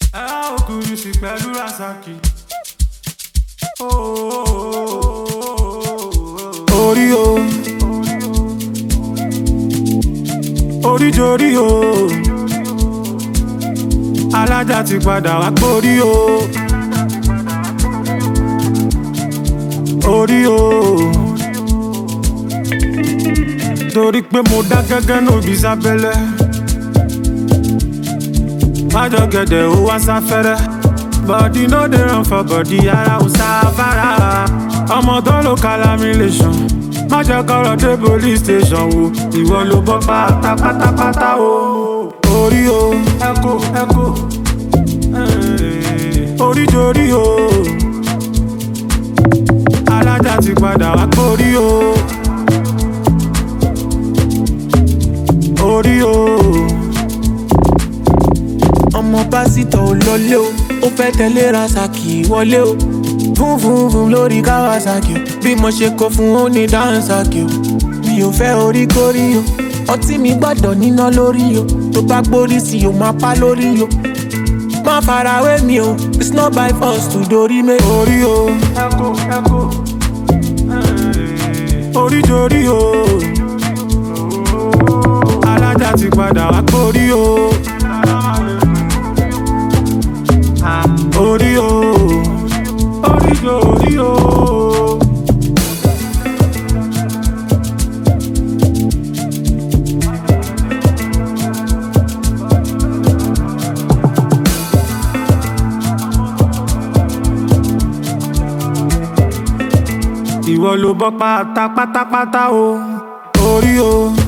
Okurusi pẹ̀lú Rasaki. Orí o, orí jorí o, alájà ti padà wá pórí o. Orí o, torí pé mo dá gẹ́gẹ́ nóbi sábẹ́lẹ̀. Májọ gẹ̀dẹ̀ ó wá sáfẹ́rẹ́. Body no dey run for body, ara ò sáfárá. Ọmọ tó ló calamilation. Má jẹ́ kọ́rọ̀ dé police station wo. Ìwọ ló bọ́ pátápátápátá o. Orí o, ẹ̀kọ́. Orí jorí o. Alájà ti padà wá pórí o. Orí o. Ọmọ pásítọ̀ ò lọlé o, ó fẹ́ tẹ̀lé Rasaki wọlé o. Fún lórí Kawasaki o, bí mo ṣe kó fún ó ní dáńsàkì o. Mi ò fẹ́ orí kórí o, ọtí mi gbọ́dọ̀ níná lórí o. Tó bá gbórí sí o, máa pa lórí o. Má farawé mi o, it's not by force to dorí mi. Orí o, ẹ̀kọ́. Orí jorí o. Alájà ti padà wá pórí o. Orí o, orí jorí o. Ìwọ ló bọ́ pátápátápátá o. Orí o.